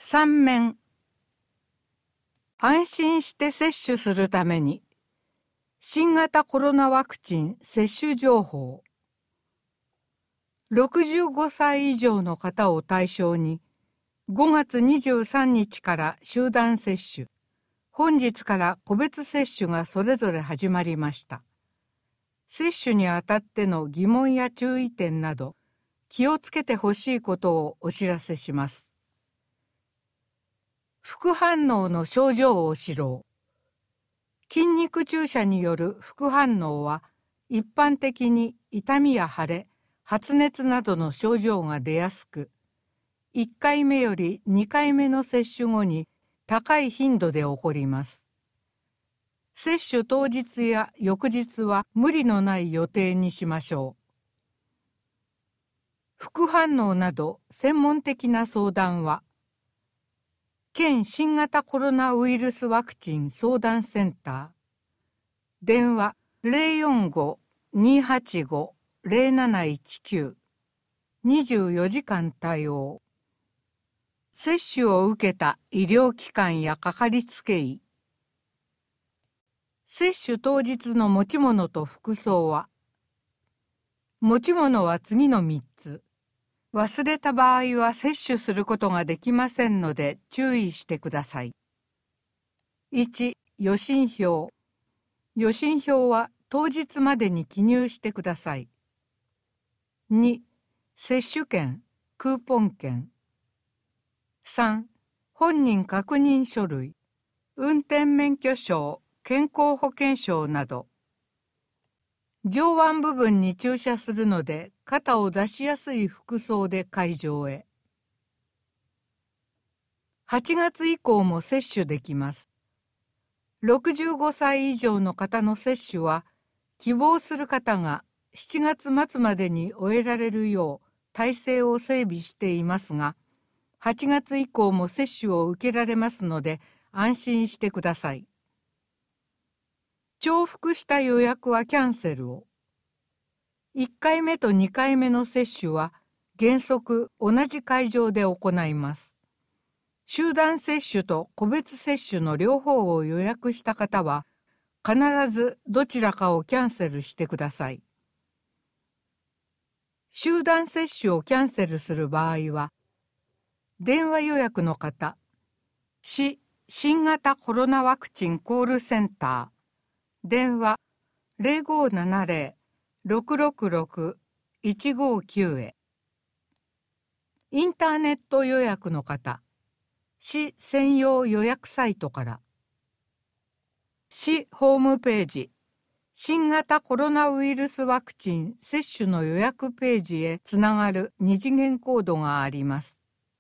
3面。安心して接種するために新型コロナワクチン接種情報。65歳以上の方を対象に5月23日から集団接種、本日から個別接種がそれぞれ始まりました。接種にあたっての疑問や注意点など気をつけてほしいことをお知らせします。副反応の症状を知ろう。筋肉注射による副反応は一般的に痛みや腫れ、発熱などの症状が出やすく、1回目より2回目の接種後に高い頻度で起こります。接種当日や翌日は無理のない予定にしましょう。副反応など専門的な相談は、県新型コロナウイルスワクチン相談センター、電話 045-285-0719、24時間対応。接種を受けた医療機関やかかりつけ医。接種当日の持ち物と服装は、持ち物は次の3つ。忘れた場合は接種することができませんので注意してください。1、予診票。予診票は当日までに記入してください。2、接種券、クーポン券。3、本人確認書類、運転免許証、健康保険証など。上腕部分に注射するので肩を出しやすい服装で会場へ。8月以降も接種できます。65歳以上の方の接種は希望する方が7月末までに終えられるよう体制を整備していますが、8月以降も接種を受けられますので安心してください。重複した予約はキャンセルを。1回目と2回目の接種は原則同じ会場で行います。集団接種と個別接種の両方を予約した方は必ずどちらかをキャンセルしてください。集団接種をキャンセルする場合は、電話予約の方、市新型コロナワクチンコールセンター、電話 0570-666-159 へ。インターネット予約の方、市専用予約サイトから。市ホームページ、新型コロナウイルスワクチン接種の予約ページへつながる二次元コードがあります。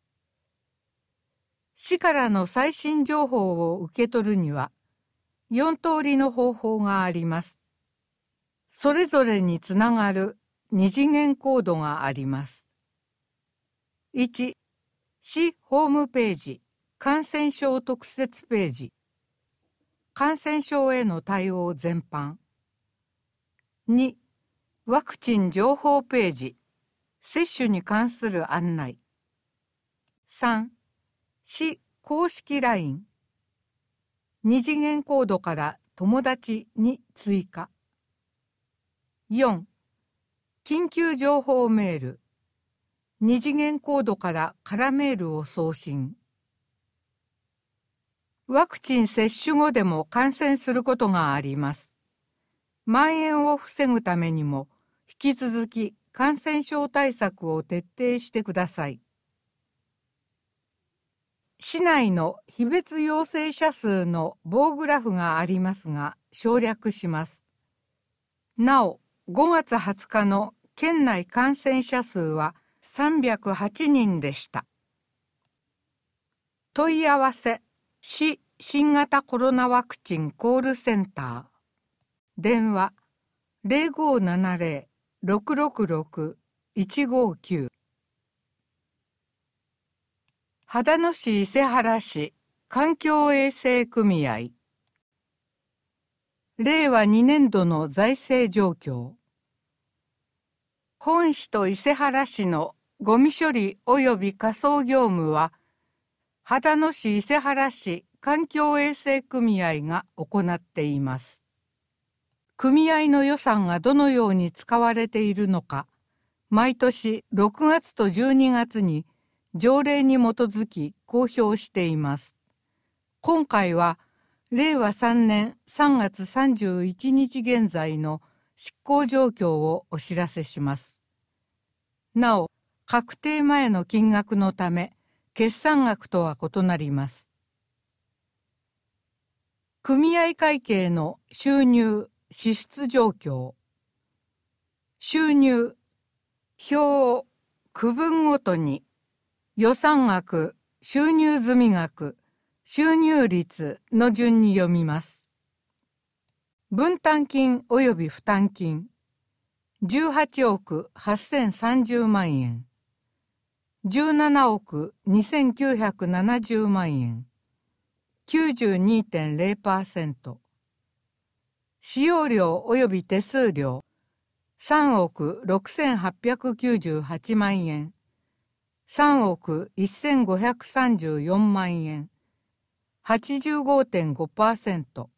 市からの最新情報を受け取るには、4通りの方法があります。それぞれにつながる二次元コードがあります。1、市ホームページ、感染症特設ページ。感染症への対応全般。2、ワクチン情報ページ、接種に関する案内。3、市公式 LINE。二次元コードから友達に追加。4、緊急情報メール。二次元コードから空メールを送信。ワクチン接種後でも感染することがあります。蔓延を防ぐためにも引き続き感染症対策を徹底してください。市内の日別陽性者数の棒グラフがありますが省略します。なお、5月20日の県内感染者数は308人でした。問い合わせ、市新型コロナワクチンコールセンター。電話 0570-666-159。秦野市伊勢原市環境衛生組合。令和2年度の財政状況。本市と伊勢原市のゴミ処理及び仮送業務は秦野市伊勢原市環境衛生組合が行っています。組合の予算がどのように使われているのか、毎年6月と12月に条例に基づき公表しています。今回は令和3年3月31日現在の執行状況をお知らせします。なお、確定前の金額のため、決算額とは異なります。組合会計の収入・支出状況。収入、表を区分ごとに予算額、収入済額、収入率の順に読みます。分担金及び負担金、18億8030万円、17億2970万円、92.0%。使用料及び手数料、3億6898万円、3億1534万円、85.5%。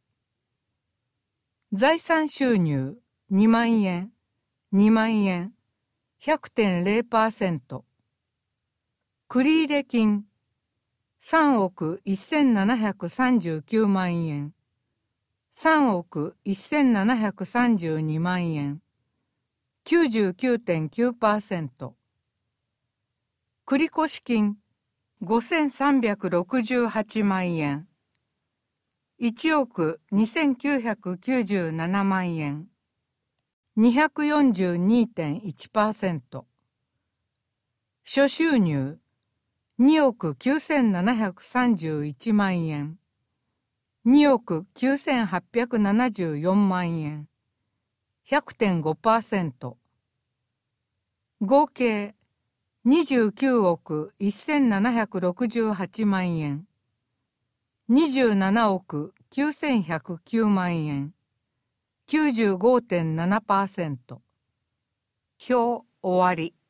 財産収入、2万円、2万円、100.0%。繰入金、3億1739万円、3億1732万円、99.9%。繰越金、5368万円、1億2997万円、242.1%。諸収入、2億9731万円、2億9874万円、100.5%。合計29億1768万円、27億9109万円、95.7%。表終わり。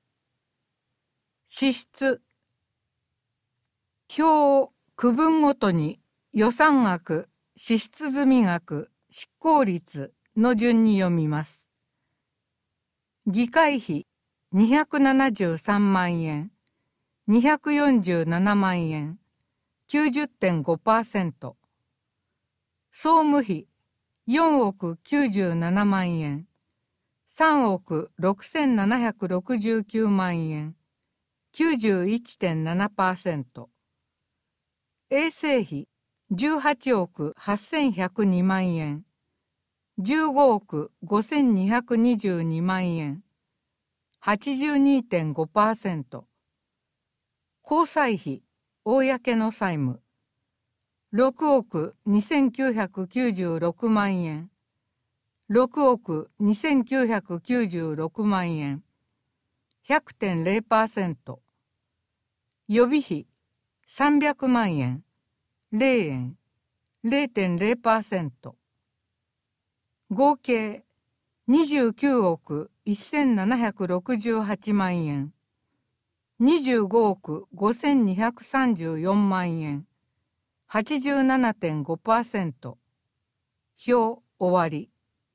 支出。表を区分ごとに予算額、支出済額、執行率の順に読みます。議会費273万円、247万円、90.5%。総務費4億97万円、3億6769万円、91.7%。衛生費18億8102万円、15億5222万円、82.5%。交際費、公の債務、6億2996万円、6億2996万円、100.0%。予備費、300万円、0円、0.0%。合計、29億1768万円、25億5234万円、87.5%。表終わり。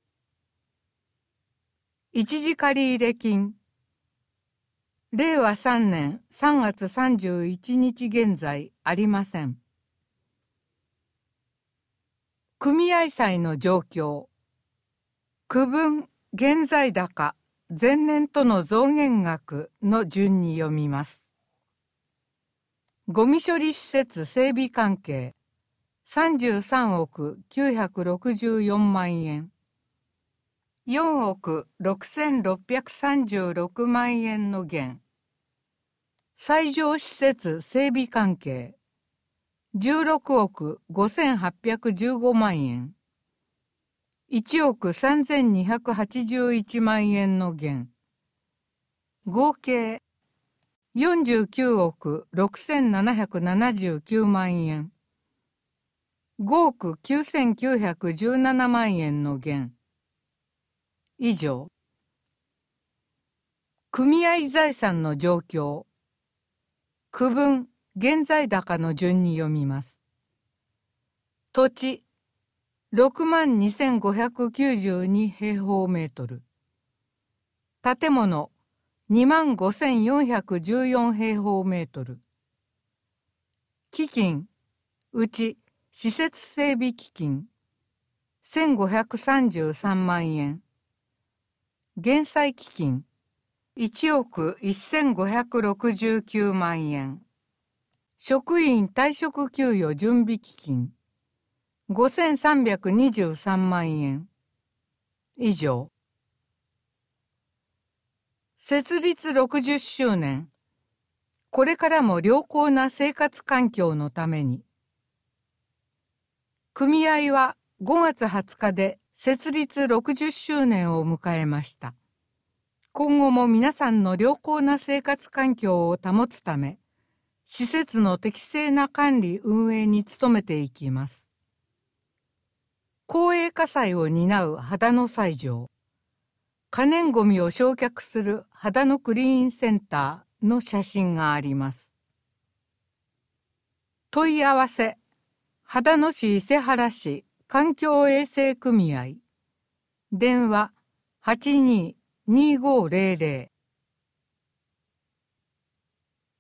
一時借入金。令和3年3月31日現在ありません。組合債の状況。区分現在高前年との増減額の順に読みます。ゴミ処理施設整備関係33億964万円、4億6636万円の減。斎場施設整備関係16億5815万円、1億3281万円の減。合計49億6779万円、5億9917万円の減。以上。組合財産の状況。区分現在高の順に読みます。土地62,592平方メートル。建物25,414平方メートル。基金、うち施設整備基金1,533万円。減債基金1億1,569万円。職員退職給与準備基金5,323万円。以上。設立60周年。これからも良好な生活環境のために。組合は5月20日で設立60周年を迎えました。今後も皆さんの良好な生活環境を保つため、施設の適正な管理運営に努めていきます。公営火災を担う秦野西条。可燃ごみを焼却する秦野クリーンセンターの写真があります。問い合わせ。秦野市伊勢原市環境衛生組合。電話82-2500